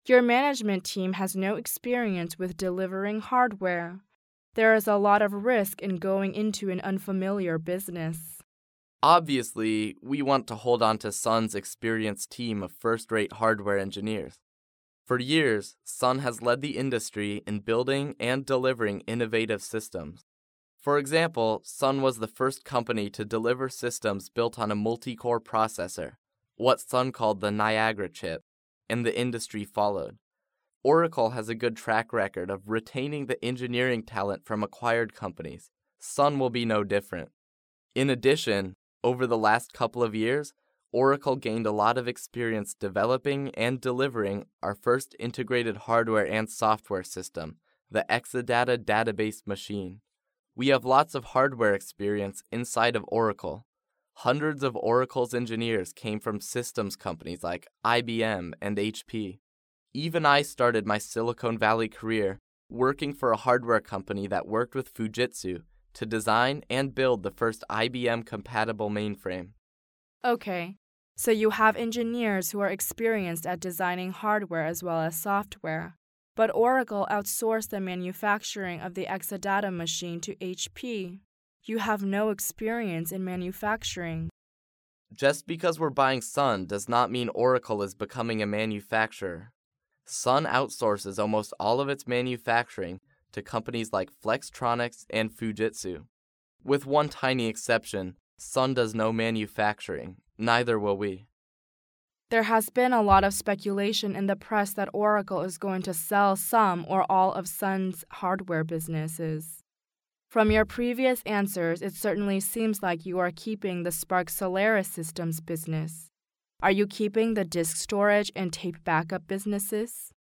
Your management team has no experience with delivering hardware. There is a lot of risk in going into an unfamiliar business. Obviously, we want to hold on to Sun's experienced team of first-rate hardware engineers. For years, Sun has led the industry in building and delivering innovative systems. For example, Sun was the first company to deliver systems built on a multi-core processor, what Sun called the Niagara chip, and the industry followed. Oracle has a good track record of retaining the engineering talent from acquired companies. Sun will be no different. In addition, over the last couple of years, Oracle gained a lot of experience developing and delivering our first integrated hardware and software system, the Exadata database machine. We have lots of hardware experience inside of Oracle. Hundreds of Oracle's engineers came from systems companies like IBM and HP. Even I started my Silicon Valley career working for a hardware company that worked with Fujitsu to design and build the first IBM-compatible mainframe. Okay, so you have engineers who are experienced at designing hardware as well as software. But Oracle outsourced the manufacturing of the Exadata machine to HP. You have no experience in manufacturing. Just because we're buying Sun does not mean Oracle is becoming a manufacturer. Sun outsources almost all of its manufacturing to companies like Flextronics and Fujitsu. With one tiny exception, Sun does no manufacturing. Neither will we. There has been a lot of speculation in the press that Oracle is going to sell some or all of Sun's hardware businesses. From your previous answers, it certainly seems like you are keeping the SPARC Solaris Systems business. Are you keeping the disk storage and tape backup businesses?